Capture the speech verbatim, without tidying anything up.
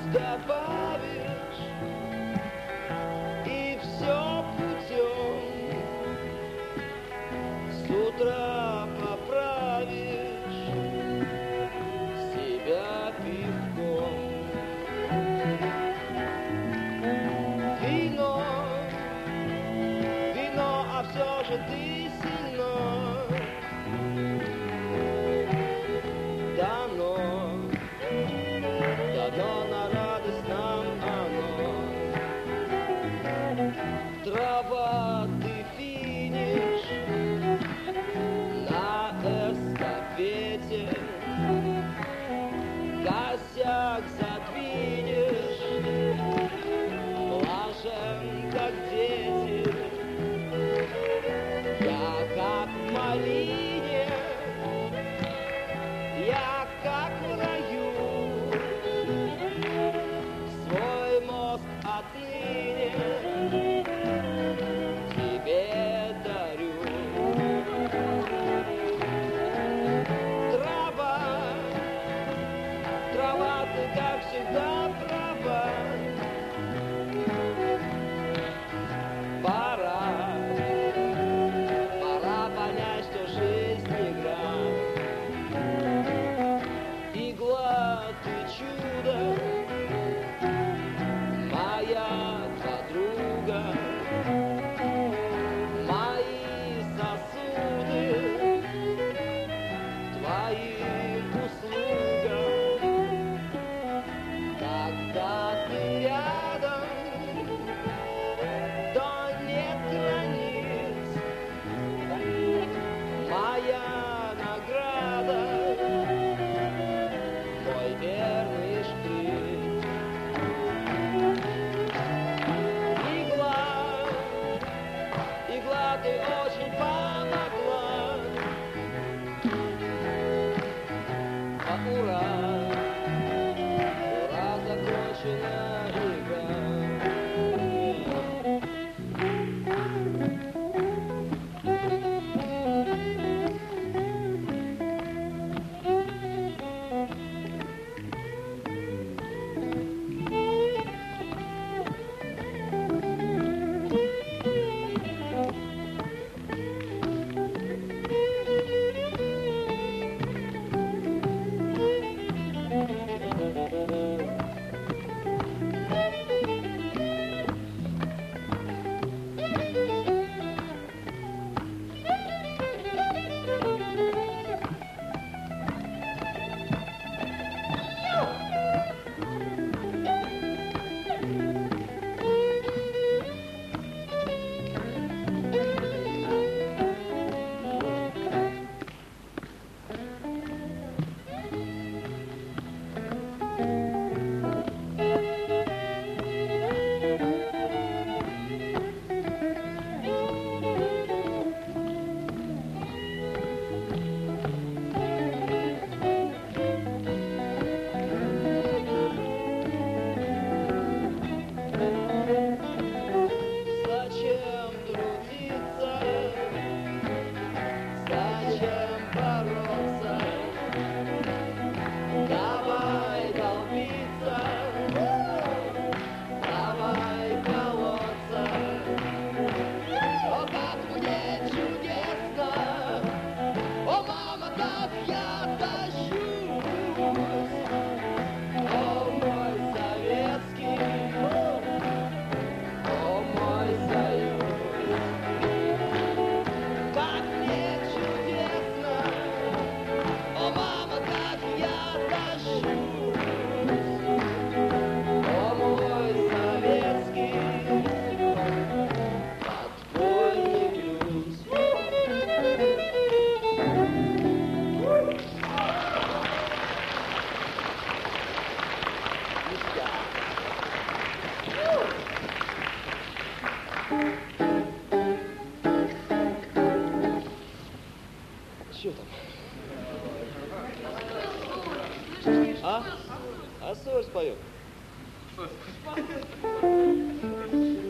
добавишь, и все путем с утра поправишь себя пивком. Вино, вино, а все же ты сильно дано, дано на радость нам оно. Трава, ты финиш на эстафете, косяк задвинешь, блажен, как дети. Я как в малине, я как в раю, свой мозг отныне тебе дарю. Трава, трава, ты как всегда права. Пора, пора понять, что жизнь игра. Игла, ты чудо, моя подруга. Мои сосуды твоим услугам. Когда ты рядом, то нет границ. Моя награда, мой верный шприц. Игла, игла, ты очень помогла. А ура, ура, закончена игра. Зачем трудиться? Зачем бороться? Давай долбиться, давай колоться. О, как мне чудесно! О, мама, как я тащусь! О, мой советский! О, мой союз, как мне чудесно, о, мама, как я тащусь, о, мой советский подпольный блюз. Что там? А? А соль споем?